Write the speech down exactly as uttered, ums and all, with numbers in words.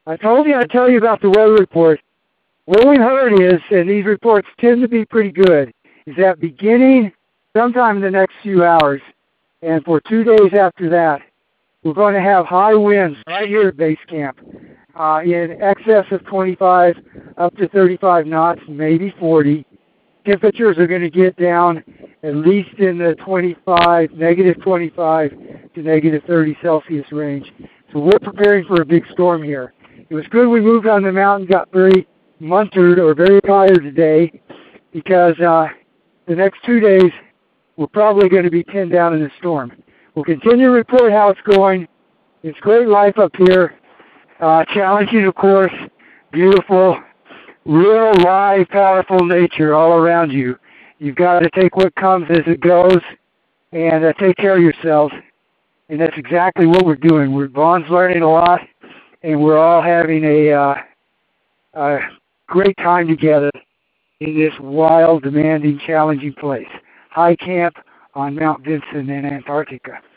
I told you I'd tell you about the weather report. What we heard is, and these reports tend to be pretty good, is that beginning sometime in the next few hours, and for two days after that, we're going to have high winds right here at base camp, uh, in excess of twenty-five up to thirty-five knots, maybe forty. Temperatures are going to get down at least in the twenty-five, negative twenty-five to negative thirty Celsius range. So we're preparing for a big storm here. It was good we moved on the mountain, got very muntered or very tired today, because uh, the next two days we're probably going to be pinned down in the storm. We'll continue to report how it's going. It's great life up here. Uh, challenging, of course, beautiful, real, live, powerful nature all around you. You've got to take what comes as it goes and uh, take care of yourselves. And that's exactly what we're doing. We're Vaughn's learning a lot, and we're all having a, uh, a great time together in this wild, demanding, challenging place. High camp on Mount Vinson in Antarctica.